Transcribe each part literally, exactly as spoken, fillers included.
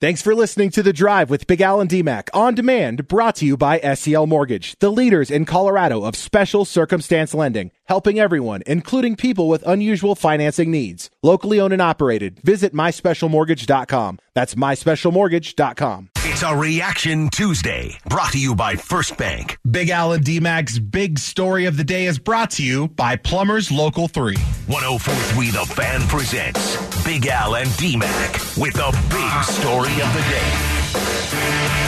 Thanks for listening to The Drive with Big Al and D-Mac on demand, brought to you by S C L Mortgage, the leaders in Colorado of special circumstance lending, helping everyone, including people with unusual financing needs. Locally owned and operated. Visit my special mortgage dot com. That's my special mortgage dot com. It's a Reaction Tuesday, brought to you by First Bank. Big Al and D-Mac's big story of the day is brought to you by Plumbers Local three. one oh four point three The Fan presents Big Al and D-Mac with the big story of the day.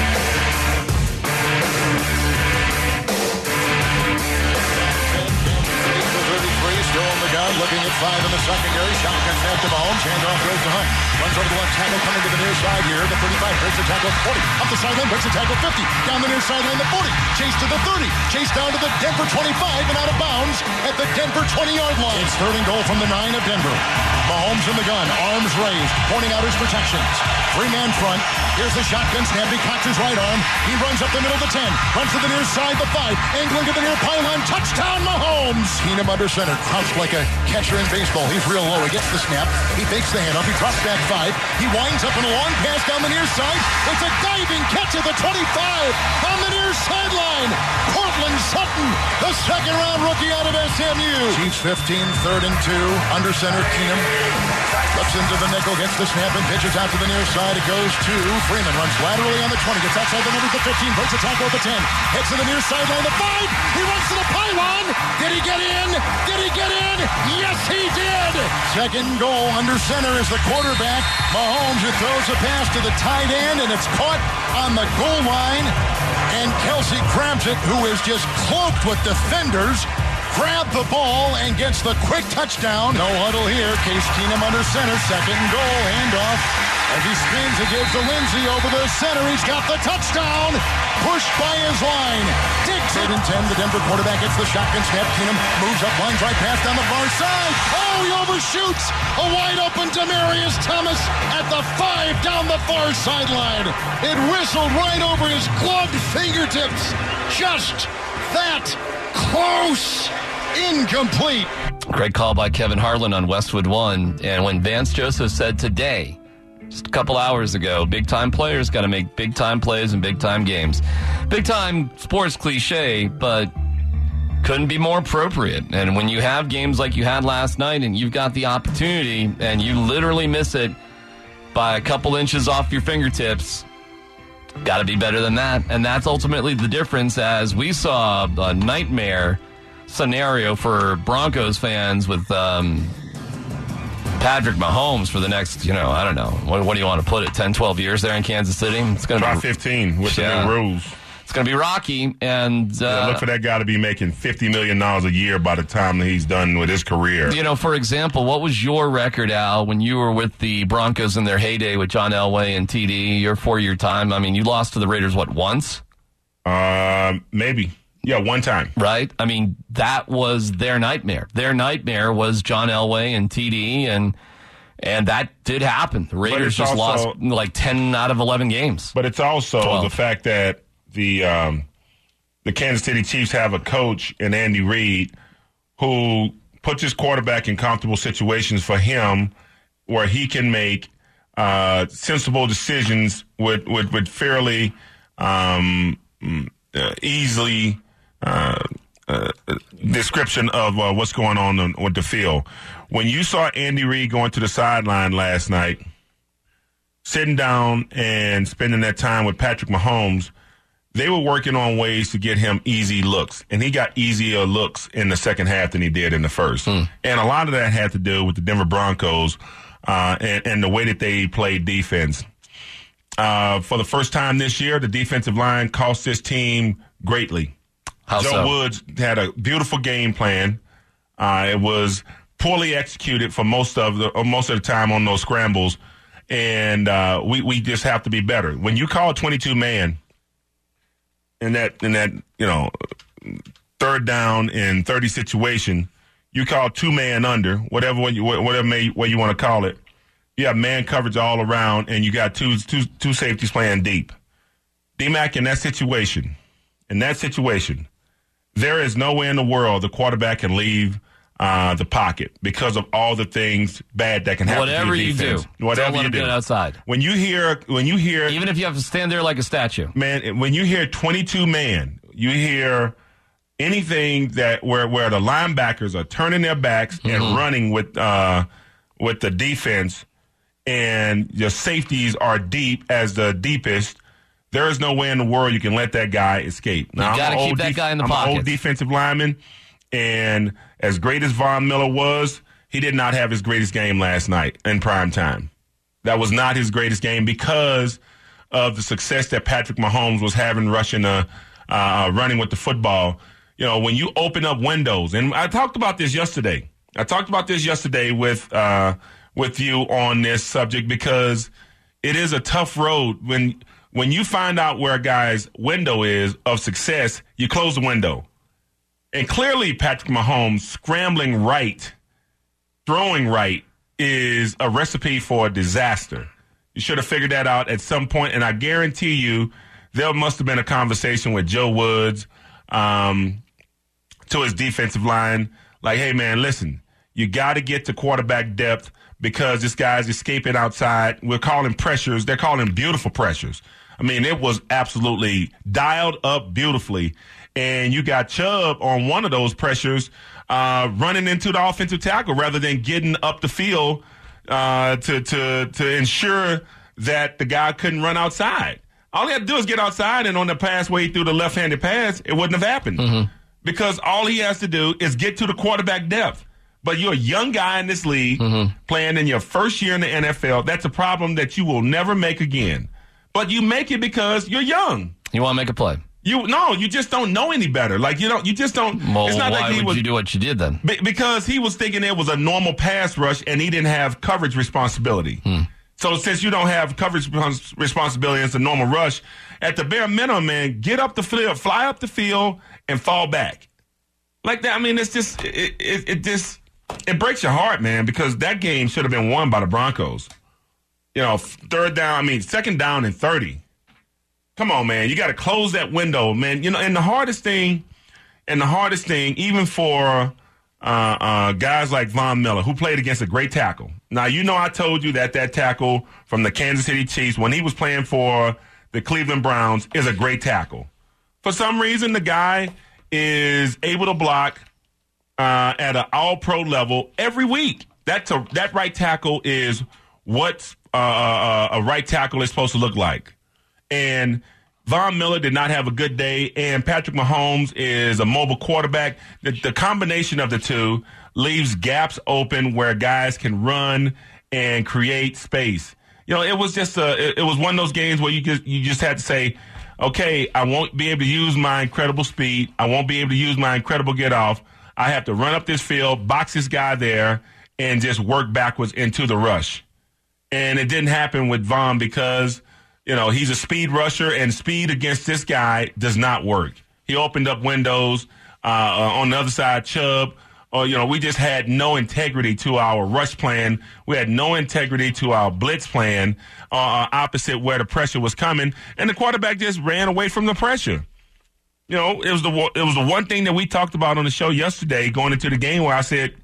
Still on the gun, looking at five in the secondary. Shotgun snap to Mahomes. Handoff goes to Hunt. Runs over the left tackle, coming to the near side here. The thirty-five breaks the tackle forty. Up the sideline, breaks the tackle fifty. Down the near sideline, the forty. Chase to the thirty. Chase down to the Denver twenty-five and out of bounds at the Denver twenty-yard line. It's third and goal from the nine of Denver. Mahomes in the gun, arms raised, pointing out his protections. Three-man front. Here's the shotgun snap. He cocks his right arm. He runs up the middle of the ten. Runs to the near side, the five. Angling to the near pylon. Touchdown, Mahomes. Keenum under center. Crouched like a catcher in baseball. He's real low. He gets the snap. He fakes the handoff. He drops back five. He winds up in a long pass down the near side. It's a diving catch at the twenty-five on the near sideline. Cortland Sutton, the second-round rookie out of S M U. Chiefs fifteen, third and two. Under center, Keenum. Flips into the nickel, gets the snap, and pitches out to the near side. It goes to Freeman. Runs laterally on the twenty. Gets outside the number to fifteen. Breaks the tackle at the ten. Heads to the near sideline. The five. He runs to the pylon. Did he get in? Did he get in? Yes, he did. Second goal under center is the quarterback. Mahomes, who throws a pass to the tight end, and it's caught on the goal line. And Kelsey grabs it, who is just cloaked with defenders. Grab the ball and gets the quick touchdown. No huddle here. Case Keenum under center. Second and goal. Handoff. As he spins, it gives to Lindsey over the center. He's got the touchdown. Pushed by his line. Digs it. and ten. The Denver quarterback gets the shotgun snap. Keenum moves up, lines right pass down the far side. Oh, he overshoots. A wide open Demaryius Thomas at the five down the far sideline. It whistled right over his gloved fingertips. Just that close. Incomplete. Great call by Kevin Harlan on Westwood One. And when Vance Joseph said today, just a couple hours ago, big-time players got to make big-time plays in big-time games. Big-time sports cliche, but couldn't be more appropriate. And when you have games like you had last night and you've got the opportunity and you literally miss it by a couple inches off your fingertips, got to be better than that. And that's ultimately the difference, as we saw a nightmare scenario for Broncos fans with um, Patrick Mahomes for the next, you know, I don't know, what, what do you want to put it, ten, twelve years there in Kansas City? It's going to Try be fifteen with yeah, the new rules. It's going to be rocky. And uh, yeah, look for that guy to be making fifty million dollars a year by the time that he's done with his career. You know, for example, what was your record, Al, when you were with the Broncos in their heyday with John Elway and T D, your four-year time? I mean, you lost to the Raiders, what, once? Uh, maybe. Yeah, one time. Right? I mean, that was their nightmare. Their nightmare was John Elway and T D, and and that did happen. The Raiders just also lost like ten out of eleven games. But it's also twelve. The fact that the um, the Kansas City Chiefs have a coach in Andy Reid who puts his quarterback in comfortable situations for him where he can make uh, sensible decisions with, with, with fairly um, uh, easily Uh, uh, description of uh, what's going on on, on the field. When you saw Andy Reid going to the sideline last night, sitting down and spending that time with Patrick Mahomes, they were working on ways to get him easy looks, and he got easier looks in the second half than he did in the first. Mm. And a lot of that had to do with the Denver Broncos uh, and, and the way that they played defense. Uh, for the first time this year, the defensive line cost this team greatly. How Joe so? Woods had a beautiful game plan. Uh, it was poorly executed for most of the most of the time on those scrambles, and uh, we we just have to be better. When you call twenty-two man in that in that you know third down and thirty situation, you call two man under, whatever way you whatever may, way you want to call it. You have man coverage all around, and you got two two two safeties playing deep. D-Mac in that situation, in that situation. There is no way in the world the quarterback can leave uh, the pocket because of all the things bad that can happen Whatever to your defense. you do. Whatever Don't let you him do. get outside. When you hear, when you hear, Even if you have to stand there like a statue. man, when you hear twenty-two man, you hear anything that where where the linebackers are turning their backs mm-hmm. and running with uh, with the defense, and your safeties are deep as the deepest. There is no way in the world you can let that guy escape. Now, you got to keep that def- guy in the I'm pocket. an old defensive lineman, and as great as Von Miller was, he did not have his greatest game last night in prime time. That was not his greatest game because of the success that Patrick Mahomes was having rushing, uh, uh, running with the football. You know, when you open up windows, and I talked about this yesterday. I talked about this yesterday with uh, with you on this subject because it is a tough road when. When you find out where a guy's window is of success, you close the window. And clearly Patrick Mahomes scrambling right, throwing right, is a recipe for a disaster. You should have figured that out at some point, and I guarantee you there must have been a conversation with Joe Woods um, to his defensive line, like, hey, man, listen, you got to get to quarterback depth because this guy's escaping outside. We're calling pressures. They're calling beautiful pressures. I mean, it was absolutely dialed up beautifully. And you got Chubb on one of those pressures uh, running into the offensive tackle rather than getting up the field uh, to, to, to ensure that the guy couldn't run outside. All he had to do is get outside, and on the pass where he threw the left-handed pass, it wouldn't have happened. Mm-hmm. Because all he has to do is get to the quarterback depth. But you're a young guy in this league mm-hmm. playing in your first year in the N F L. That's a problem that you will never make again. But you make it because you're young. You want to make a play? You no, you just don't know any better. Like you don't, you just don't. Well, it's not why like he would was, you do what you did then? Be, because he was thinking it was a normal pass rush and he didn't have coverage responsibility. Hmm. So since you don't have coverage responsibility, it's a normal rush. At the bare minimum, man, get up the field, fly up the field, and fall back. Like that. I mean, it's just it, it, it just it breaks your heart, man, because that game should have been won by the Broncos. You know, third down, I mean, second down and thirty. Come on, man. You got to close that window, man. You know, and the hardest thing, and the hardest thing, even for uh, uh, guys like Von Miller, who played against a great tackle. Now, you know I told you that that tackle from the Kansas City Chiefs, when he was playing for the Cleveland Browns, is a great tackle. For some reason, the guy is able to block uh, at an all-pro level every week. That's a, that right tackle is what uh, a right tackle is supposed to look like. And Von Miller did not have a good day, and Patrick Mahomes is a mobile quarterback. The, the combination of the two leaves gaps open where guys can run and create space. You know, it was just a, it, it was one of those games where you just you just had to say, okay, I won't be able to use my incredible speed. I won't be able to use my incredible get off. I have to run up this field, box this guy there, and just work backwards into the rush. And it didn't happen with Von because, you know, he's a speed rusher, and speed against this guy does not work. He opened up windows uh, on the other side, Chubb. Or, you know, we just had no integrity to our rush plan. We had no integrity to our blitz plan, uh, opposite where the pressure was coming, and the quarterback just ran away from the pressure. You know, it was the it was the one thing that we talked about on the show yesterday going into the game where I said,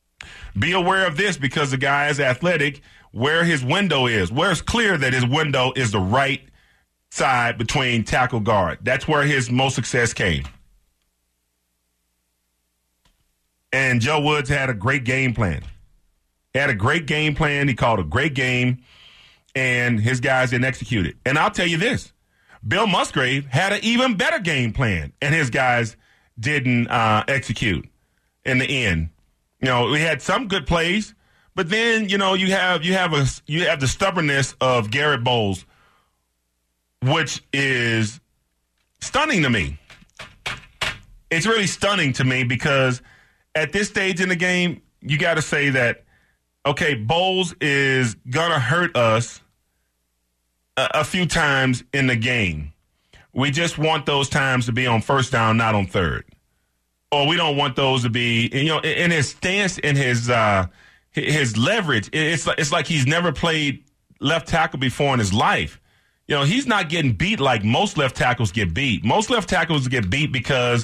be aware of this because the guy is athletic. Where his window is, where it's clear that his window is the right side between tackle guard. That's where his most success came. And Joe Woods had a great game plan. He had a great game plan. He called a great game, and his guys didn't execute it. And I'll tell you this, Bill Musgrave had an even better game plan, and his guys didn't uh, execute in the end. You know, we had some good plays. But then, you know, you have you have a you have the stubbornness of Garrett Bowles, which is stunning to me. It's really stunning to me because at this stage in the game, you got to say that, okay, Bowles is gonna hurt us a, a few times in the game. We just want those times to be on first down, not on third, or we don't want those to be, you know, in his stance, in his. Uh, His leverage, it's like, it's like he's never played left tackle before in his life. You know, he's not getting beat like most left tackles get beat. Most left tackles get beat because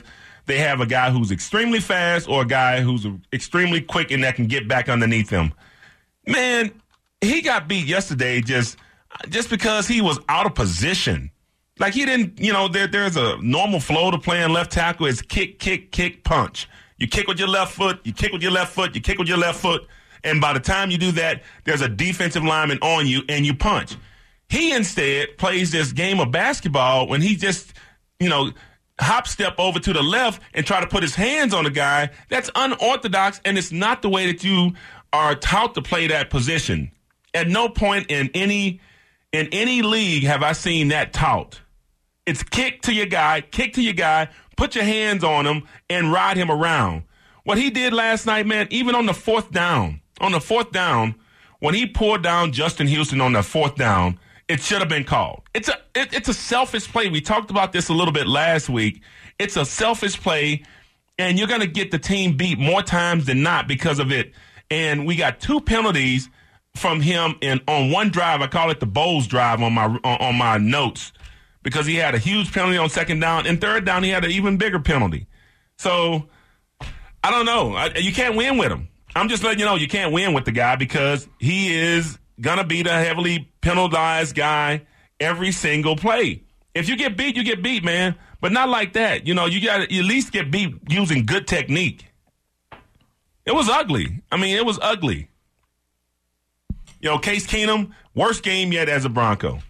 they have a guy who's extremely fast or a guy who's extremely quick and that can get back underneath him. Man, he got beat yesterday just just because he was out of position. Like he didn't, you know, there, there's a normal flow to playing left tackle. It's kick, kick, kick, punch. You kick with your left foot, you kick with your left foot, you kick with your left foot. And by the time you do that, there's a defensive lineman on you and you punch. He instead plays this game of basketball when he just, you know, hop step over to the left and try to put his hands on the guy. That's unorthodox, and it's not the way that you are taught to play that position. At no point in any in any league have I seen that taught. It's kick to your guy, kick to your guy, put your hands on him, and ride him around. What he did last night, man, even on the fourth down, on the fourth down, when he pulled down Justin Houston on the fourth down, it should have been called. It's a it, it's a selfish play. We talked about this a little bit last week. It's a selfish play, and you're going to get the team beat more times than not because of it. And we got two penalties from him in on one drive. I call it the Bowles drive on my on, on my notes because he had a huge penalty on second down, and third down he had an even bigger penalty. So I don't know. I, you can't win with him. I'm just letting you know you can't win with the guy because he is gonna be the heavily penalized guy every single play. If you get beat, you get beat, man. But not like that. You know, you got to at least get beat using good technique. It was ugly. I mean, it was ugly. You know, Case Keenum, worst game yet as a Bronco.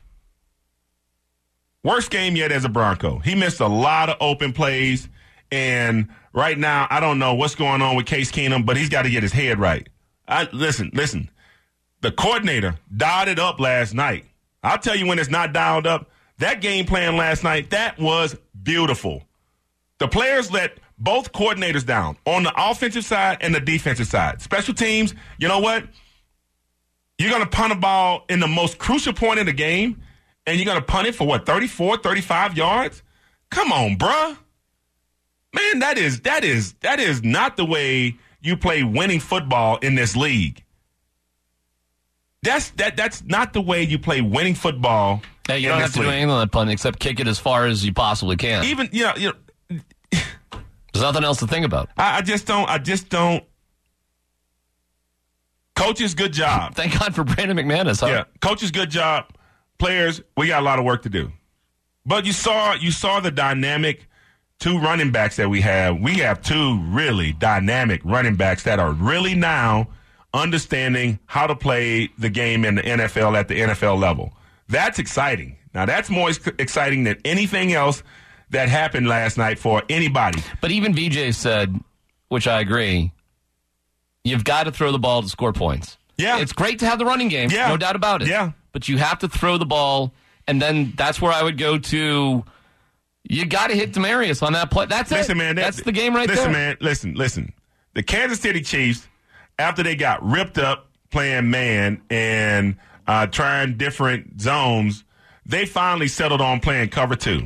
Worst game yet as a Bronco. He missed a lot of open plays, and right now, I don't know what's going on with Case Keenum, but he's got to get his head right. I, listen, listen. The coordinator dialed it up last night. I'll tell you when it's not dialed up. That game plan last night, that was beautiful. The players let both coordinators down on the offensive side and the defensive side. Special teams, you know what? You're going to punt a ball in the most crucial point of the game, and you're going to punt it for, what, thirty-four, thirty-five yards? Come on, bruh. Man, that is that is that is not the way you play winning football in this league. That's that. That's not the way you play winning football. Hey, you don't have to league. do anything on that punt except kick it as far as you possibly can. Even you know, you know there's nothing else to think about. I, I just don't. I just don't. Coaches, good job. Thank God for Brandon McManus. Huh? Yeah, coaches, good job. Players, we got a lot of work to do. But you saw you saw the dynamic two running backs that we have. We have two really dynamic running backs that are really now understanding how to play the game in the N F L at the N F L level. That's exciting. Now, that's more ex- exciting than anything else that happened last night for anybody. But even V J said, which I agree, you've got to throw the ball to score points. Yeah. It's great to have the running game, yeah. no doubt about it. Yeah. But you have to throw the ball, and then that's where I would go to, you got to hit Demaryius on that play. That's listen, it. Man, that, that's the game right listen, there. Listen, man, listen, listen. The Kansas City Chiefs, after they got ripped up playing man and uh, trying different zones, they finally settled on playing cover two.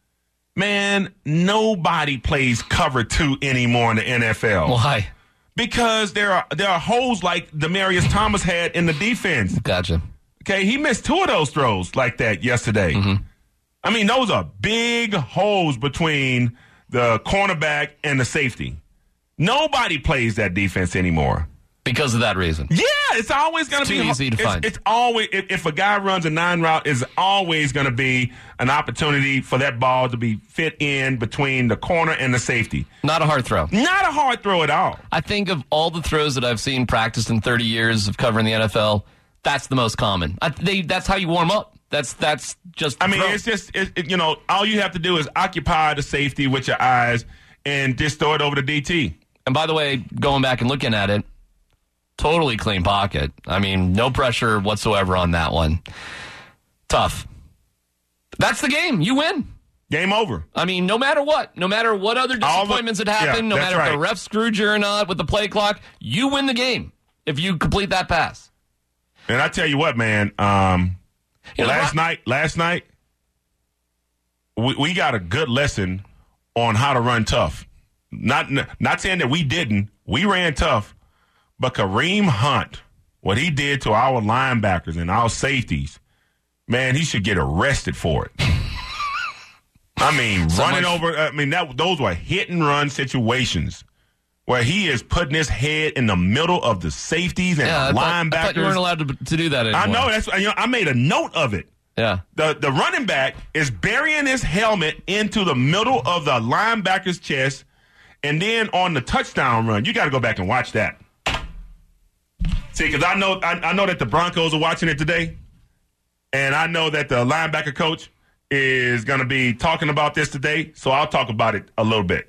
Man, nobody plays cover two anymore in the N F L. Why? Because there are there are holes like Demaryius Thomas had in the defense. Gotcha. Okay, he missed two of those throws like that yesterday. Mm-hmm. I mean, those are big holes between the cornerback and the safety. Nobody plays that defense anymore. Because of that reason. Yeah, it's always going to be too easy to it's, find. It's always if, if a guy runs a nine route, is always going to be an opportunity for that ball to be fit in between the corner and the safety. Not a hard throw. Not a hard throw at all. I think of all the throws that I've seen practiced in thirty years of covering the N F L, that's the most common. I, they, that's how you warm up. That's that's just. I mean, throw. it's just it, it, you know, all you have to do is occupy the safety with your eyes and just throw it over to D T. And by the way, going back and looking at it, totally clean pocket. I mean, no pressure whatsoever on that one. Tough. That's the game. You win. Game over. I mean, no matter what, no matter what other disappointments the, that happen, yeah, no matter right. if the ref screwed you or not with the play clock, you win the game if you complete that pass. And I tell you what, man, um, you know, last night, last night, we, we got a good lesson on how to run tough. Not not saying that we didn't. We ran tough. But Kareem Hunt, what he did to our linebackers and our safeties, man, he should get arrested for it. I mean, So running much- over. I mean, that those were hit and run situations where he is putting his head in the middle of the safeties and Yeah, I the thought, linebackers. I thought you weren't allowed to, to do that anymore. I know that's. You know, I made a note of it. Yeah. The the running back is burying his helmet into the middle of the linebacker's chest, and then on the touchdown run, you got to go back and watch that. See, because I know I, I know that the Broncos are watching it today, and I know that the linebacker coach is going to be talking about this today, so I'll talk about it a little bit.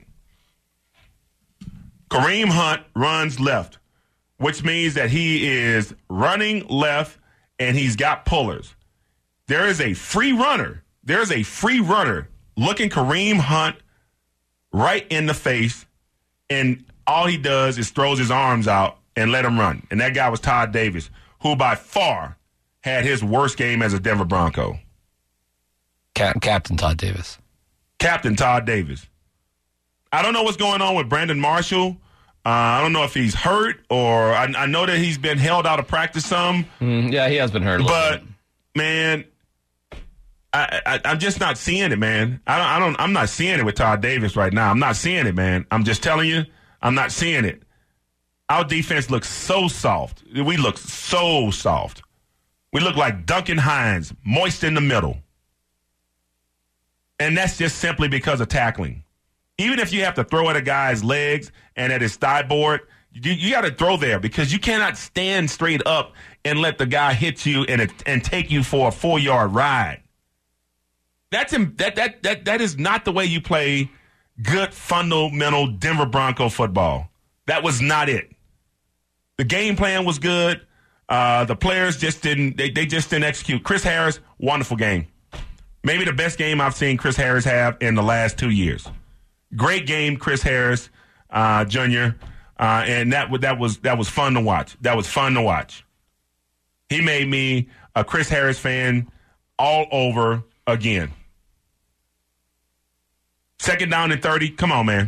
Kareem Hunt runs left, which means that he is running left, and he's got pullers. There is a free runner. There is a free runner looking Kareem Hunt right in the face, and all he does is throws his arms out and let him run. And that guy was Todd Davis, who by far had his worst game as a Denver Bronco. Cap- Captain Todd Davis. Captain Todd Davis. I don't know what's going on with Brandon Marshall. Uh, I don't know if he's hurt or I, I know that he's been held out of practice some. Mm, yeah, he has been hurt a little But, bit. man, I, I, I'm just not seeing it, man. I don't, I don't. I'm not seeing it with Todd Davis right now. I'm not seeing it, man. I'm just telling you, I'm not seeing it. Our defense looks so soft. We look so soft. We look like Duncan Hines, moist in the middle. And that's just simply because of tackling. Even if you have to throw at a guy's legs and at his thigh board, you, you got to throw there because you cannot stand straight up and let the guy hit you and and take you for a four-yard ride. That's that that that that is not the way you play good fundamental Denver Bronco football. That was not it. The game plan was good. Uh, the players just didn't. They, they just didn't execute. Chris Harris, wonderful game. Maybe the best game I've seen Chris Harris have in the last two years. Great game, Chris Harris uh, Junior Uh, and that that was that was fun to watch. That was fun to watch. He made me a Chris Harris fan all over again. Second down and thirty. Come on, man.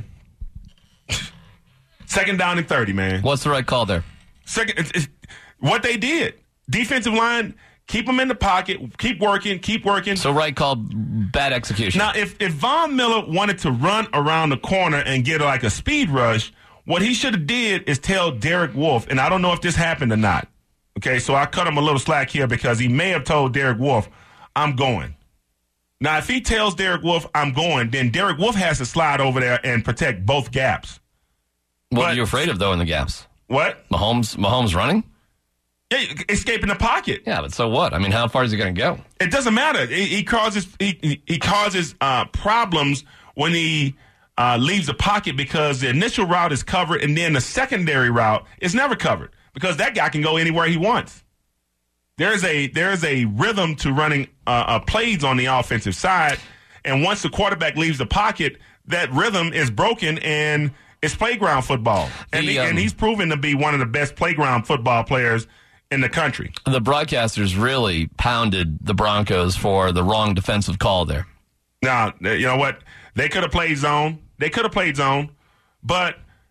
Second down and thirty, man. What's the right call there? Second, it's, it's what they did. Defensive line, keep them in the pocket, keep working, keep working. So right call, bad execution. Now, if, if Von Miller wanted to run around the corner and get like a speed rush, what he should have did is tell Derek Wolfe, and I don't know if this happened or not. Okay, so I cut him a little slack here because he may have told Derek Wolfe, I'm going. Now, if he tells Derek Wolfe, I'm going, then Derek Wolfe has to slide over there and protect both gaps. what but- are you afraid of, though, in the gaps? What? Mahomes, Mahomes running? Yeah, escaping the pocket. Yeah, but so what? I mean, how far is he going to go? It doesn't matter. He, he causes he, he causes uh, problems when he uh, leaves the pocket because the initial route is covered and then the secondary route is never covered because that guy can go anywhere he wants. There's a there's a rhythm to running uh, uh, plays on the offensive side, and once the quarterback leaves the pocket, that rhythm is broken and it's playground football. And, The, he, um, and he's proven to be one of the best playground football players in the country. The broadcasters really pounded the Broncos for the wrong defensive call there. Now, you know what? They could have played zone. They could have played zone. But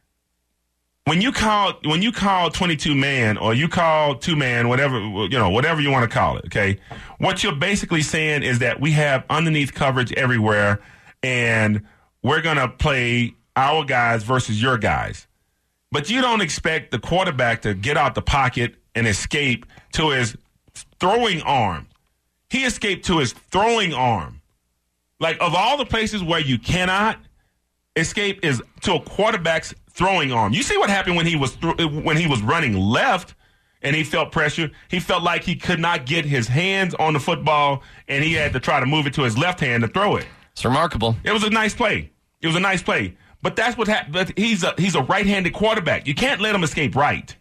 when you call when you call twenty-two man or you call two man, whatever you know, whatever you want to call it, okay? What you're basically saying is that we have underneath coverage everywhere, and we're gonna play our guys versus your guys. But you don't expect the quarterback to get out the pocket and escape to his throwing arm. He escaped to his throwing arm. Like, of all the places where you cannot escape is to a quarterback's throwing arm. You see what happened when he was th- when he was running left and he felt pressure. He felt like he could not get his hands on the football and he had to try to move it to his left hand to throw it. It's remarkable. It was a nice play. It was a nice play. But that's what happened. He's a he's a right-handed quarterback. You can't let him escape right.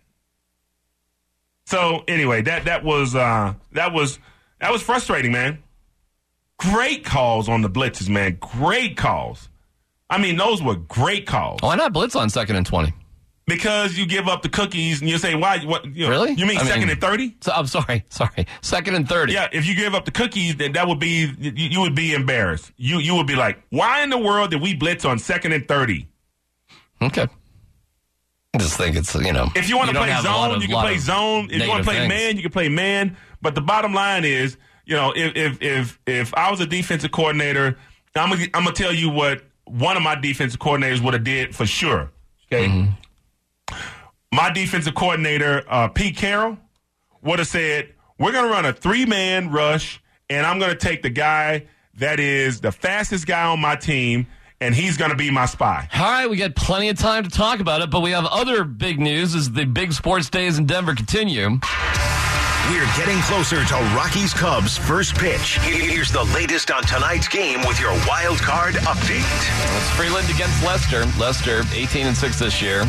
So anyway, that that was uh, that was that was frustrating, man. Great calls on the blitzes, man. Great calls. I mean, those were great calls. Why not blitz on second and twenty? Because you give up the cookies and you say, why? What? You know, Really? You mean I second mean- and thirty? So, I'm sorry, sorry. Second and thirty. Yeah, if you give up the cookies, then that would be you, you would be embarrassed. You you would be like, why in the world did we blitz on second and thirty? Okay. I just think it's, you know. If you want to don't play have a lot zone, of- you can lot play of zone. If you want negative to play things. man, you can play man. But the bottom line is, you know, if if if if I was a defensive coordinator I'm gonna, I'm gonna tell you what one of my defensive coordinators would have did for sure. Okay, mm-hmm. My defensive coordinator, uh, Pete Carroll, would have said, "We're gonna run a three-man rush, and I'm gonna take the guy that is the fastest guy on my team, and he's gonna be my spy." All right, we got plenty of time to talk about it, but we have other big news as the big sports days in Denver continue. We're getting closer to Rockies Cubs first pitch. Here's the latest on tonight's game with your wild card update. It's Freeland against Lester. Lester, eighteen and six this year.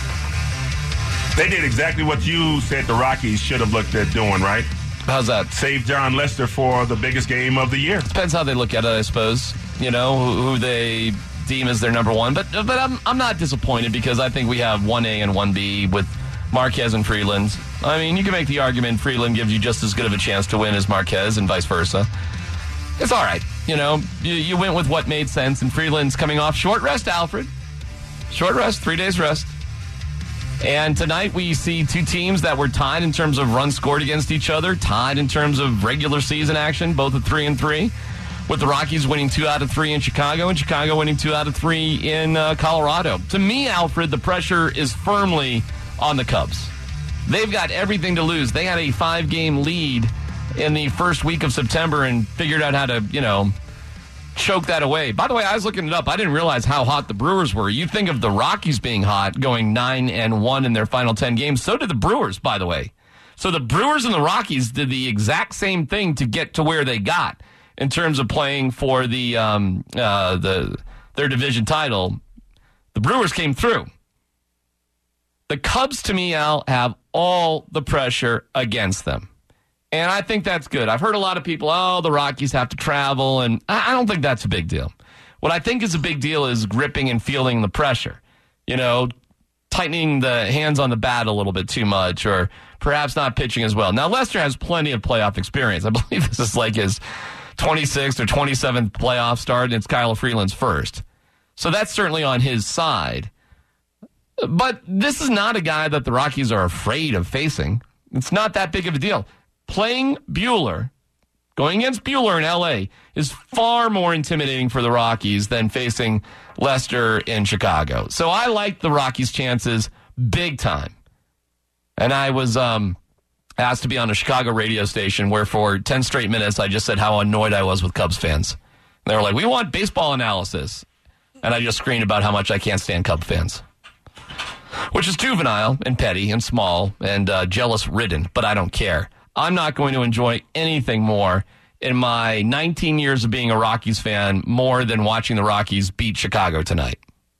They did exactly what you said the Rockies should have looked at doing, right? How's that? Save John Lester for the biggest game of the year. Depends how they look at it, I suppose. You know, who, who they deem as their number one. But but I'm I'm not disappointed because I think we have one A and one B with Marquez and Freeland. I mean, you can make the argument Freeland gives you just as good of a chance to win as Marquez and vice versa. It's all right. You know, you, you went with what made sense, and Freeland's coming off short rest, Alfred. Short rest, three days rest. And tonight we see two teams that were tied in terms of runs scored against each other, tied in terms of regular season action, both at three and three, with the Rockies winning two out of three in Chicago and Chicago winning two out of three in uh, Colorado. To me, Alfred, the pressure is firmly on the Cubs. They've got everything to lose. They had a five-game lead in the first week of September and figured out how to, you know, choke that away. By the way, I was looking it up. I didn't realize how hot the Brewers were. You think of the Rockies being hot, going nine and one in their final ten games. So did the Brewers, by the way. So the Brewers and the Rockies did the exact same thing to get to where they got in terms of playing for the um, uh, the their division title. The Brewers came through. The Cubs, to me, Al, have all the pressure against them. And I think that's good. I've heard a lot of people, oh, the Rockies have to travel, and I don't think that's a big deal. What I think is a big deal is gripping and feeling the pressure. You know, tightening the hands on the bat a little bit too much, or perhaps not pitching as well. Now, Lester has plenty of playoff experience. I believe this is like his twenty-sixth or twenty-seventh playoff start, and it's Kyle Freeland's first. So that's certainly on his side. But this is not a guy that the Rockies are afraid of facing. It's not that big of a deal. Playing Buehler, going against Buehler in L A, is far more intimidating for the Rockies than facing Lester in Chicago. So I like the Rockies' chances big time. And I was um, asked to be on a Chicago radio station where for ten straight minutes I just said how annoyed I was with Cubs fans. And they were like, we want baseball analysis. And I just screamed about how much I can't stand Cub fans. Which is juvenile and petty and small and uh, jealous-ridden, but I don't care. I'm not going to enjoy anything more in my nineteen years of being a Rockies fan more than watching the Rockies beat Chicago tonight.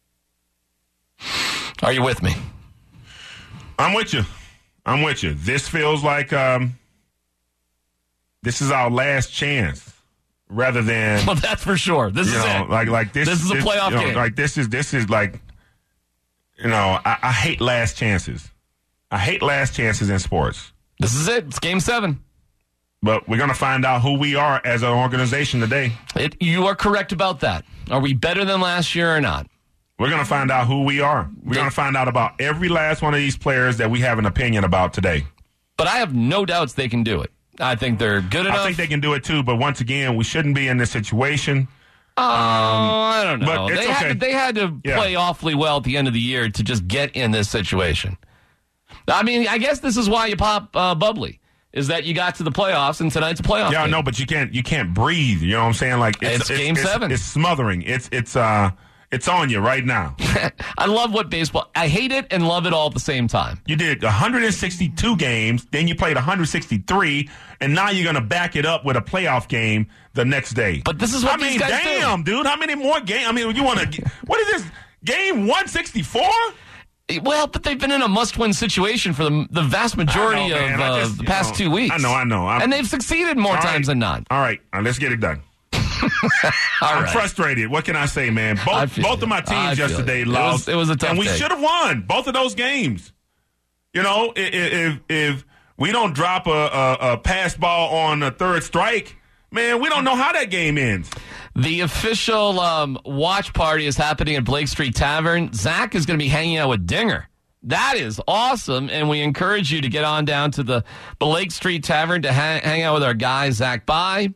Are you with me? I'm with you. I'm with you. This feels like um, this is our last chance, rather than. Well, that's for sure. This you is know, it. Like like this. This is a this, playoff you know, game. Like this is this is like. You know, I, I hate last chances. I hate last chances in sports. This is it. It's game seven. But we're going to find out who we are as an organization today. It, you are correct about that. Are we better than last year or not? We're going to find out who we are. We're going to find out about every last one of these players that we have an opinion about today. But I have no doubts they can do it. I think they're good enough. I think they can do it too, but once again, we shouldn't be in this situation. Oh, um, I don't know. But it's they, okay. had to, they had to Yeah. play awfully well at the end of the year to just get in this situation. I mean, I guess this is why you pop uh, bubbly, is that you got to the playoffs, and tonight's a playoff Yeah, game. no, but you can't you can't breathe. You know what I'm saying? Like It's game seven. It's smothering. It's it's uh it's on you right now. I love what baseball. I hate it and love it all at the same time. You did one hundred sixty-two games, then you played one hundred sixty-three, and now you're going to back it up with a playoff game the next day. But this is what I mean, these guys damn, do. dude. How many more games? I mean, you want to? What is this game one sixty-four? Well, but they've been in a must-win situation for the, the vast majority know, man. of I uh, just, the you past know, two weeks. I know, I know. I'm, and they've succeeded more all times right. than not. All right, now let's get it done. All I'm right. frustrated. What can I say, man? I Both feel both you. of my I teams feel yesterday you. It was- lost. it was a tough and we day. should have won both of those games. You know, i- i- if if we don't drop a, a, a pass ball on a third strike, man, we don't know how that game ends. The official um, watch party is happening at Blake Street Tavern. Zach is going to be hanging out with Dinger. That is awesome, and we encourage you to get on down to the Blake Street Tavern to hang, hang out with our guy, Zach By,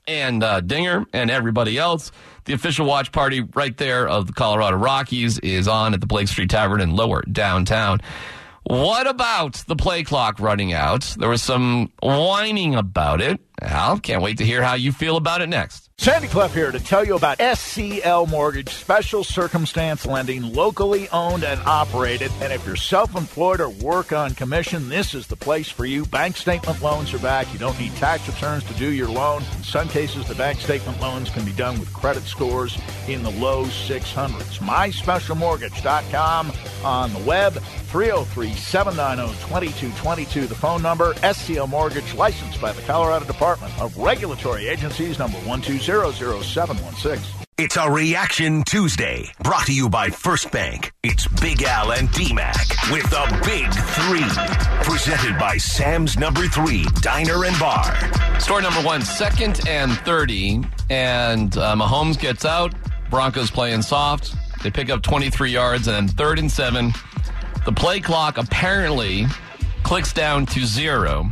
and uh, Dinger and everybody else. The official watch party right there of the Colorado Rockies is on at the Blake Street Tavern in Lower Downtown. What about the play clock running out? There was some whining about it. Al, can't wait to hear how you feel about it next. Sandy Clough here to tell you about S C L Mortgage, special circumstance lending, locally owned and operated. And if you're self-employed or work on commission, this is the place for you. Bank statement loans are back. You don't need tax returns to do your loan. In some cases, the bank statement loans can be done with credit scores in the low six hundreds. my special mortgage dot com on the web, three oh three, seven nine oh, two two two two, the phone number. S C L Mortgage, licensed by the Colorado Department of Regulatory Agencies, number one two zero zero seven one six. It's a Reaction Tuesday, brought to you by First Bank. It's Big Al and D-Mac with the Big Three, presented by Sam's Number Three Diner and Bar. Story number one, second and thirty, and uh, Mahomes gets out. Broncos playing soft. They pick up twenty-three yards, and then third and seven. The play clock apparently clicks down to zero.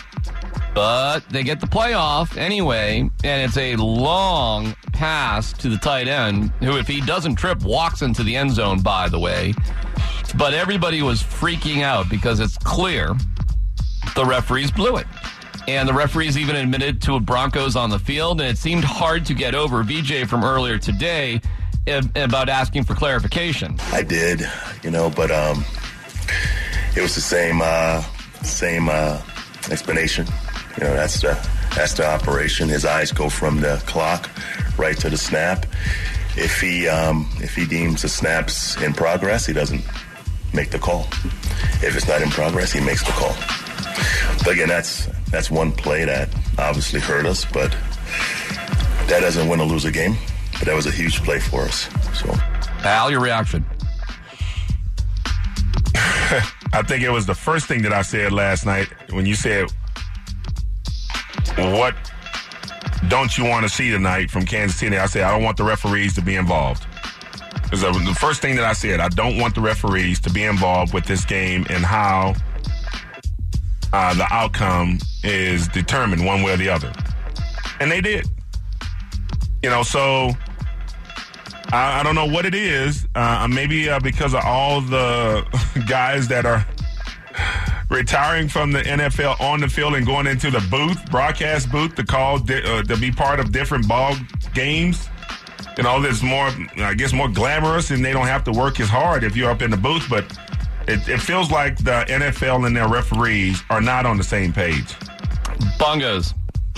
But they get the play off anyway, and it's a long pass to the tight end, who, if he doesn't trip, walks into the end zone, by the way. But everybody was freaking out because it's clear the referees blew it. And the referees even admitted to Broncos on the field, and it seemed hard to get over. V J from earlier today about asking for clarification. I did, you know, but um, it was the same, uh, same uh, explanation. You know, that's the that's the operation. His eyes go from the clock right to the snap. If he um, if he deems the snap's in progress, he doesn't make the call. If it's not in progress, he makes the call. But again, that's that's one play that obviously hurt us, but that doesn't win or lose a game. But that was a huge play for us. So, Al, your reaction? I think it was the first thing that I said last night when you said, what don't you want to see tonight from Kansas City? I said, I don't want the referees to be involved. Because the first thing that I said, I don't want the referees to be involved with this game and how uh, the outcome is determined one way or the other. And they did. You know, so I, I don't know what it is. Uh, maybe uh, because of all the guys that are retiring from the N F L on the field and going into the booth, broadcast booth, to call, di- uh, to be part of different ball games. You know, there's more, I guess, more glamorous, and they don't have to work as hard if you're up in the booth. But it, it feels like the N F L and their referees are not on the same page. Bongos.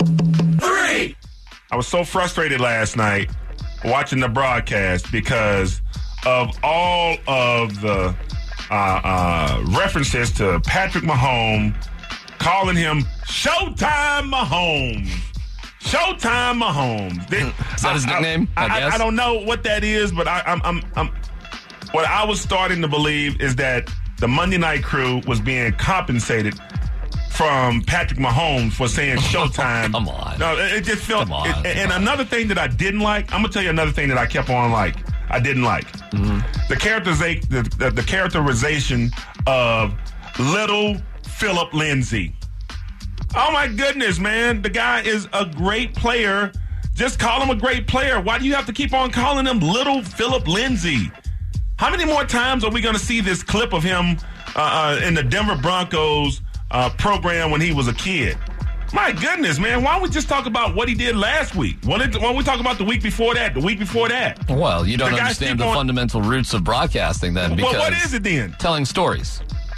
Three! I was so frustrated last night watching the broadcast because of all of the uh, uh, references to Patrick Mahomes, calling him Showtime Mahomes. Showtime Mahomes. They, Is that his nickname? I, I, I, guess? I, I don't know what that is, but I, I'm, I'm, I'm. What I was starting to believe is that the Monday Night Crew was being compensated from Patrick Mahomes for saying Showtime. Come on. No, it, it just felt. Come on, it, come and on. another thing that I didn't like, I'm gonna tell you another thing that I kept on like. I didn't like Mm-hmm. the characterization, the, the, the characterization of little Philip Lindsay. Oh my goodness, man! The guy is a great player. Just call him a great player. Why do you have to keep on calling him little Philip Lindsay? How many more times are we going to see this clip of him uh, uh, in the Denver Broncos uh, program when he was a kid? My goodness, man. Why don't we just talk about what he did last week? Why don't, why don't we talk about the week before that, the week before that? Well, you don't The guys understand keep the on- fundamental roots of broadcasting then, because Well, what is it then? telling stories.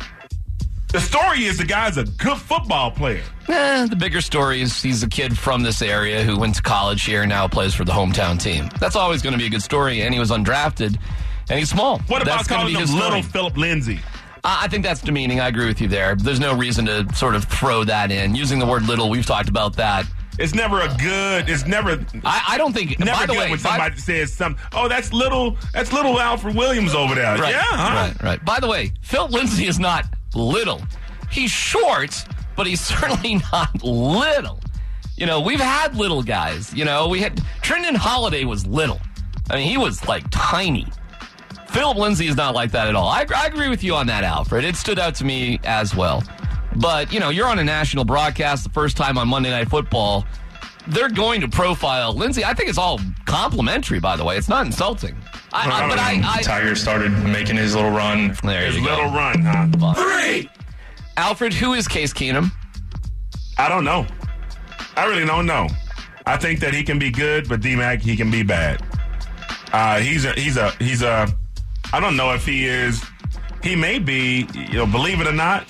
The story is the guy's a good football player. Eh, the bigger story is he's a kid from this area who went to college here and now plays for the hometown team. That's always going to be a good story, and he was undrafted, and he's small. What about That's gonna calling be him his little story. Philip Lindsay? Uh, I think that's demeaning. I agree with you there. There's no reason to sort of throw that in. Using the word little, we've talked about that. It's never a good. It's never. I, I don't think. Never by the good way, when by- somebody says something. Oh, that's little. That's little Alfred Williams over there. Right, Yeah, huh? right, right. By the way, Phil Lindsay is not little. He's short, but he's certainly not little. You know, we've had little guys. You know, we had Trendon Holiday was little. I mean, he was like tiny. Philip Lindsay is not like that at all. I, I agree with you on that, Alfred. It stood out to me as well. But, you know, you're on a national broadcast the first time on Monday Night Football. they're going to profile Lindsey. I think it's all complimentary, by the way. It's not insulting. I, I, but I, I, Tiger started making his little run. There His you little go. run, huh? Three. Alfred, who is Case Keenum? I don't know. I really don't know. I think that he can be good, but D-Mac, he can be bad. Uh, he's a, he's a, he's a, I don't know if he is, he may be, you know, believe it or not,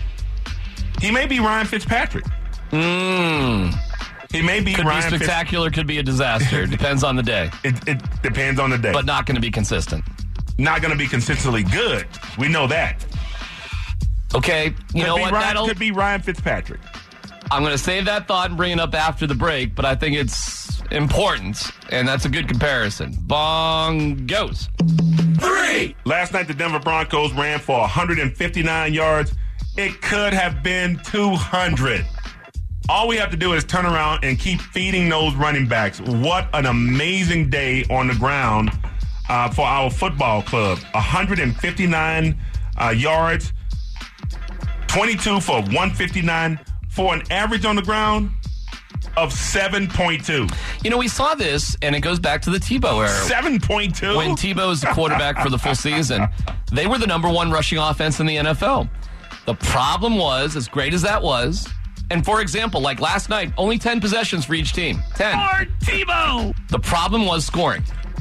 he may be Ryan Fitzpatrick. Mm. He may be Could Ryan be spectacular, Fitz- could be a disaster. It depends on the day. It, it depends on the day. But not going to be consistent. Not going to be consistently good. We know that. Okay, you could know be what? Ryan, That'll, could be Ryan Fitzpatrick. I'm going to save that thought and bring it up after the break, but I think it's important, and that's a good comparison. Bong goes. Three. Last night, the Denver Broncos ran for one hundred fifty-nine yards. It could have been two hundred. All we have to do is turn around and keep feeding those running backs. What an amazing day on the ground uh, for our football club. one hundred fifty-nine uh, yards, twenty-two for one fifty-nine, for an average on the ground of seven point two. You know, we saw this, and it goes back to the Tebow era. seven point two? When Tebow was the quarterback for the full season, they were the number one rushing offense in the N F L. The problem was, as great as that was, and for example, like last night, only ten possessions for each team. ten. Or Tebow! The problem was scoring.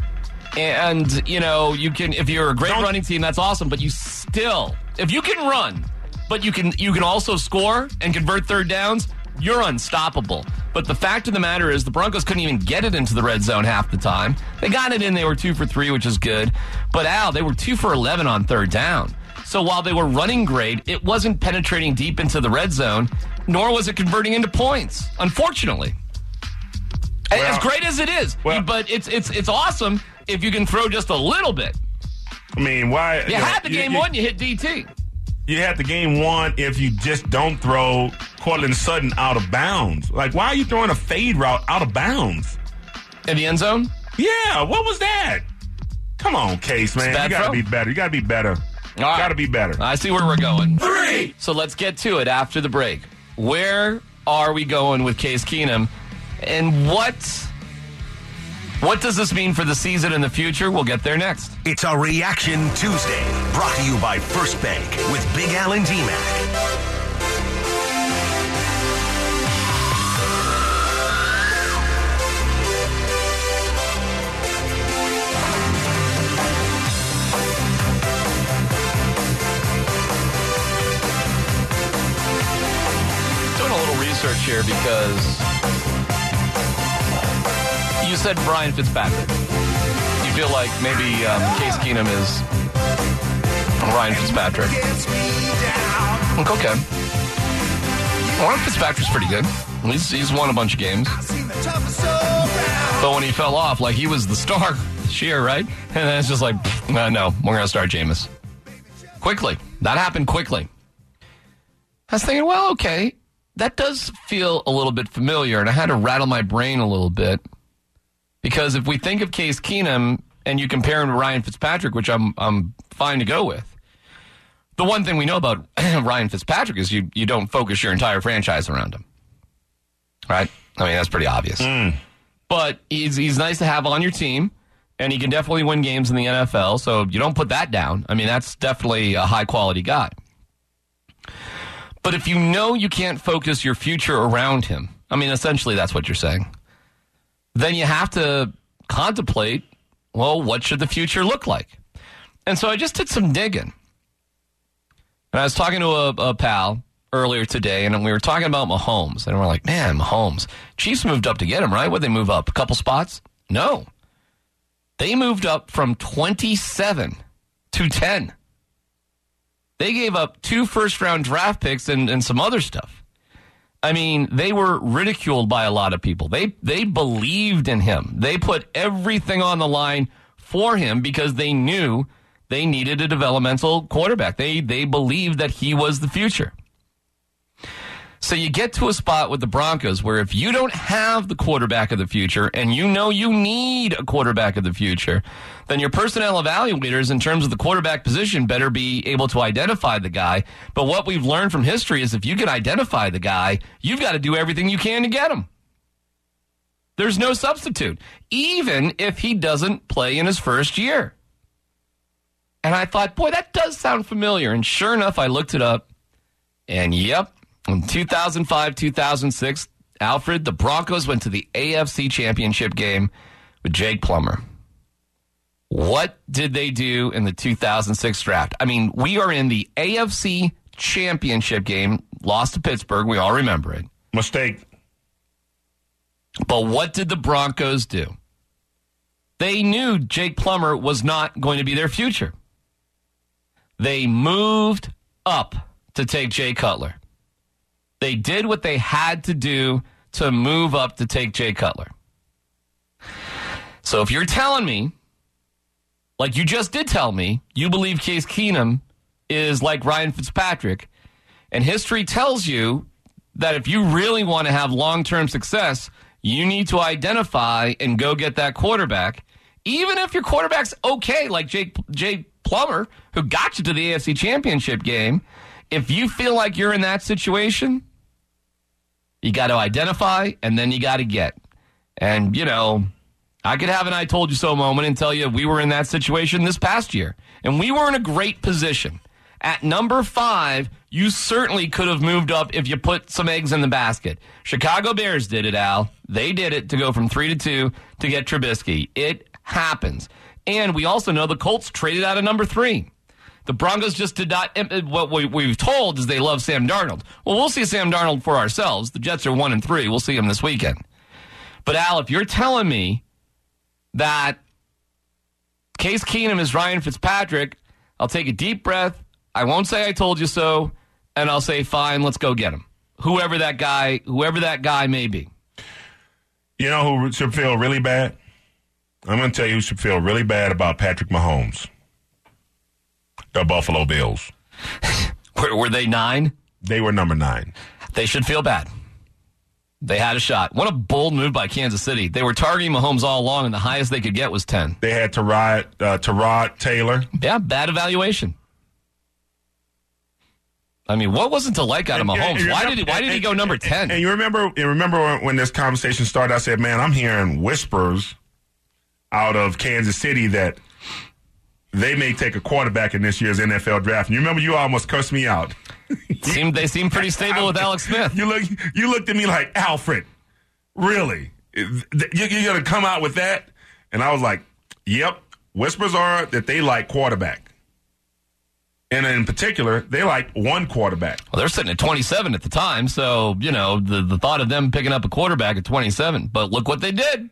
And, you know, you can, if you're a great Don't, running team, that's awesome, but you still, if you can run, but you can you can also score and convert third downs, you're unstoppable. But the fact of the matter is the Broncos couldn't even get it into the red zone half the time. They got it in, they were two for three, which is good. But, Al, they were two for eleven on third down. So while they were running great, it wasn't penetrating deep into the red zone, nor was it converting into points, unfortunately. Well, as great as it is. Well, but it's it's it's awesome if you can throw just a little bit. I mean, why? You, you had know, the game you, one, you hit D T. You had the game one if you just don't throw Cortland Sutton out of bounds. Like, why are you throwing a fade route out of bounds? In the end zone? Yeah, what was that? Come on, Case, man. You got to be better. You got to be better. All right. Got to be better. I see where we're going. Three. So let's get to it after the break. Where are we going with Case Keenum? And what... What does this mean for the season and the future? We'll get there next. It's a Reaction Tuesday, brought to you by First Bank with Big Al and D-Mac. Doing a little research here because... You said Ryan Fitzpatrick. You feel like maybe um, Case Keenum is Ryan Fitzpatrick. Okay. Well, Ryan Fitzpatrick's pretty good. He's, he's won a bunch of games. But when he fell off, like he was the star this year, right? And then it's just like, uh, no, we're going to start Jameis. Quickly. That happened quickly. I was thinking, well, okay, that does feel a little bit familiar. And I had to rattle my brain a little bit. Because if we think of Case Keenum and you compare him to Ryan Fitzpatrick, which I'm I'm fine to go with, the one thing we know about Ryan Fitzpatrick is you, you don't focus your entire franchise around him. Right? I mean, that's pretty obvious. Mm. But he's he's nice to have on your team, and he can definitely win games in the N F L, so you don't put that down. I mean, that's definitely a high-quality guy. But if you know you can't focus your future around him, I mean, essentially that's what you're saying, then you have to contemplate, well, what should the future look like? And so I just did some digging. And I was talking to a, a pal earlier today, and we were talking about Mahomes. And we're like, man, Mahomes. Chiefs moved up to get him, right? What'd they move up? A couple spots? No. They moved up from twenty-seven to ten. They gave up two first-round draft picks and, and some other stuff. I mean, they were ridiculed by a lot of people. They they believed in him. They put everything on the line for him because they knew they needed a developmental quarterback. They they believed that he was the future. So you get to a spot with the Broncos where if you don't have the quarterback of the future and you know you need a quarterback of the future, then your personnel evaluators in terms of the quarterback position better be able to identify the guy. But what we've learned from history is if you can identify the guy, you've got to do everything you can to get him. There's no substitute, even if he doesn't play in his first year. And I thought, boy, that does sound familiar. And sure enough, I looked it up. And yep, in two thousand five, two thousand six, Alfred, the Broncos went to the A F C Championship game with Jake Plummer. What did they do in the two thousand six draft? I mean, we are in the A F C Championship game, lost to Pittsburgh. We all remember it. Mistake. But what did the Broncos do? They knew Jake Plummer was not going to be their future. They moved up to take Jay Cutler. They did what they had to do to move up to take Jay Cutler. So if you're telling me, like you just did tell me, you believe Case Keenum is like Ryan Fitzpatrick, and history tells you that if you really want to have long-term success, you need to identify and go get that quarterback, even if your quarterback's okay, like Jake, Jay Plummer, who got you to the A F C Championship game. If you feel like you're in that situation, you got to identify, and then you got to get. And, you know, I could have an I told you so moment and tell you we were in that situation this past year. And we were in a great position. At number five, you certainly could have moved up if you put some eggs in the basket. Chicago Bears did it, Al. They did it to go from three to two to get Trubisky. It happens. And we also know the Colts traded out of number three. The Broncos just did not. What we've told is they love Sam Darnold. Well, we'll see Sam Darnold for ourselves. The Jets are one and three. We'll see him this weekend. But Al, if you're telling me that Case Keenum is Ryan Fitzpatrick, I'll take a deep breath. I won't say I told you so, and I'll say, fine, let's go get him. Whoever that guy, whoever that guy may be. You know who should feel really bad? I'm going to tell you who should feel really bad about Patrick Mahomes. The Buffalo Bills. were, were they nine? They were number nine. They should feel bad. They had a shot. What a bold move by Kansas City. They were targeting Mahomes all along, and the highest they could get was ten. They had Tyrod, uh, Tyrod Taylor. Yeah, bad evaluation. I mean, what wasn't to like out of Mahomes? And, and, why did he, why did he go number ten? And, and you remember, you remember when this conversation started, I said, man, I'm hearing whispers out of Kansas City that they may take a quarterback in this year's N F L draft. And you remember you almost cursed me out. Seem, they seem pretty stable with Alex Smith. You look, you looked at me like, Alfred, really? You're going to come out with that? And I was like, yep. Whispers are that they like quarterback. And in particular, they like one quarterback. Well, they're sitting at twenty-seven at the time, so, you know, the, the thought of them picking up a quarterback at twenty-seven. But look what they did.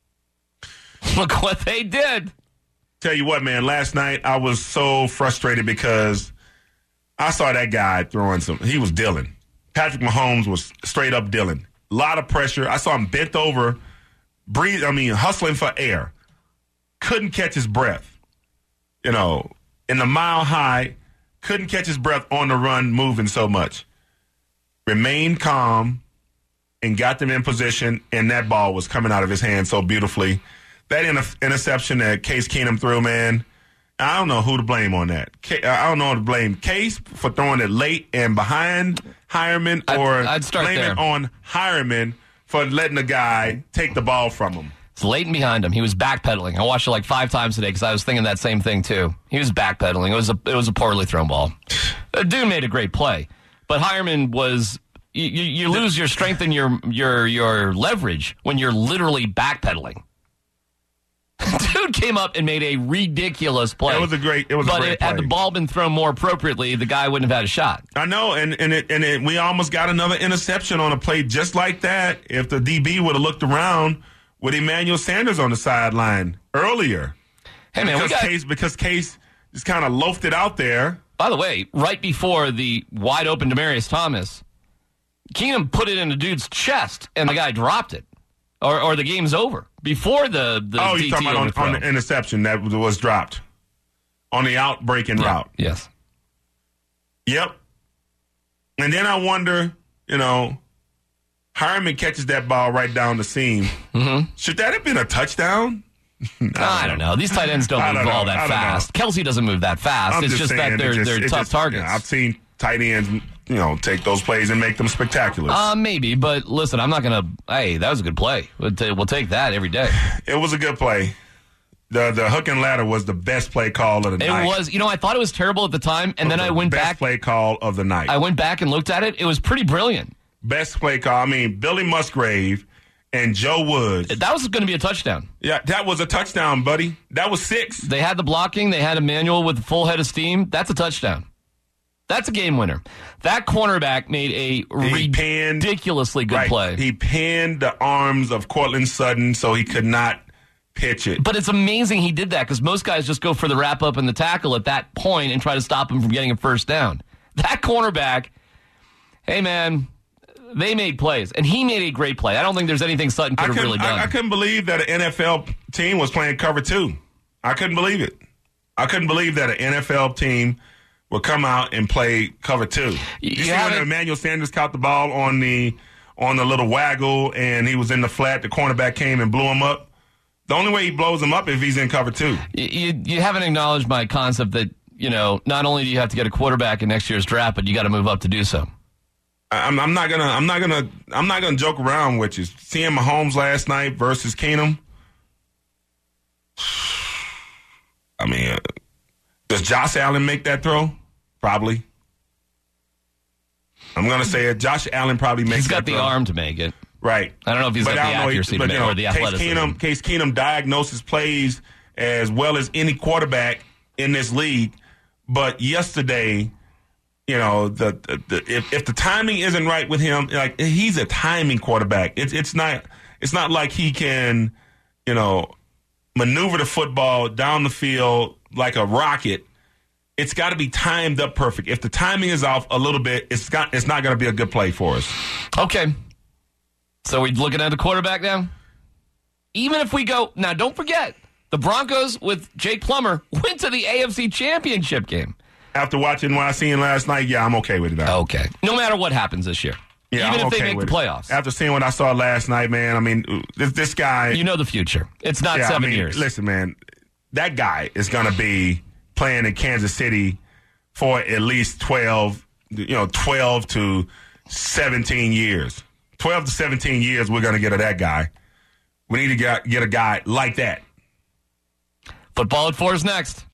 Look what they did. Tell you what, man, last night I was so frustrated because I saw that guy throwing some. He was dealing. Patrick Mahomes was straight up dealing. A lot of pressure. I saw him bent over, breathe. I mean, hustling for air. Couldn't catch his breath. You know, in the mile high, couldn't catch his breath on the run, moving so much. Remained calm and got them in position, and that ball was coming out of his hand so beautifully. That inter- interception that Case Keenum threw, man, I don't know who to blame on that. I don't know who to blame Case for throwing it late and behind Hireman, or I'd, I'd start blame there. it on Hireman for letting the guy take the ball from him. It's late and behind him. He was backpedaling. I watched it like five times today because I was thinking that same thing too. He was backpedaling. It was a it was a poorly thrown ball. The dude made a great play, but Hireman was. You, you, you lose your strength and your your your leverage when you're literally backpedaling. Dude came up and made a ridiculous play. It was a great. It was but a great it, play. had the ball been thrown more appropriately, the guy wouldn't have had a shot. I know, and and it, and it, we almost got another interception on a play just like that. If the D B would have looked around with Emmanuel Sanders on the sideline earlier, hey man, because we got Case because Case just kind of loafed it out there. By the way, right before the wide open Demaryius Thomas, Keenum put it in the dude's chest, and the guy dropped it, or or the game's over. Before the, the oh, D T you're talking about on, on the interception that was dropped on the out-breaking yeah. route. Yes. Yep. And then I wonder, you know, Hireman catches that ball right down the seam. Mm-hmm. Should that have been a touchdown? I, don't I don't know. These tight ends don't move don't all know. that fast. Kelsey doesn't move that fast. I'm it's just just saying, that they're just, they're tough just, targets. You know, I've seen tight ends you know, take those plays and make them spectacular. Uh, maybe, but listen, I'm not going to, hey, that was a good play. We'll, t- we'll take that every day. It was a good play. The the hook and ladder was the best play call of the it night. It was, you know, I thought it was terrible at the time, and then the I went best back. Best play call of the night. I went back and looked at it. It was pretty brilliant. Best play call. I mean, Billy Musgrave and Joe Woods. That was going to be a touchdown. Yeah, that was a touchdown, buddy. That was six. They had the blocking. They had Emmanuel with a full head of steam. That's a touchdown. That's a game winner. That cornerback made a he panned, ridiculously good right, play. He pinned the arms of Cortland Sutton so he could not pitch it. But it's amazing he did that because most guys just go for the wrap up and the tackle at that point and try to stop him from getting a first down. That cornerback, hey, man, they made plays, and he made a great play. I don't think there's anything Sutton could have really done. I, I couldn't believe that an N F L team was playing cover two. I couldn't believe it. I couldn't believe that an N F L team would come out and play cover two. You, you see when Emmanuel Sanders caught the ball on the on the little waggle, and he was in the flat, the cornerback came and blew him up. The only way he blows him up is if he's in cover two. You, you haven't acknowledged my concept that, you know, not only do you have to get a quarterback in next year's draft, but you got to move up to do so. I'm, I'm not gonna. I'm not gonna. I'm not gonna joke around with you. Seeing Mahomes last night versus Keenum. I mean, uh, does Josh Allen make that throw? Probably. I'm gonna say it. Josh Allen probably makes. He's got that the throw. arm to make it. Right. I don't know if he's but got the accuracy know, to but, make you know, or the Case athleticism. Keenum, Case Keenum diagnoses plays as well as any quarterback in this league. But yesterday, you know, the, the, the if, if the timing isn't right with him, like he's a timing quarterback. It's it's not it's not like he can, you know, maneuver the football down the field like a rocket. It's got to be timed up perfect. If the timing is off a little bit, it's got it's not going to be a good play for us. Okay. So we're looking at the quarterback now? Even if we go... Now, don't forget, the Broncos with Jake Plummer went to the A F C Championship game. After watching what I seen last night, yeah, I'm okay with it now. Okay. No matter what happens this year. Yeah, Even I'm if okay they make with the it. playoffs. After seeing what I saw last night, man, I mean, this, this guy... You know the future. It's not yeah, seven I mean, years. Listen, man, that guy is going to be playing in Kansas City for at least twelve, you know, twelve to seventeen years. twelve to seventeen years we're going to get of that guy. We need to get, get a guy like that. Football at four is next.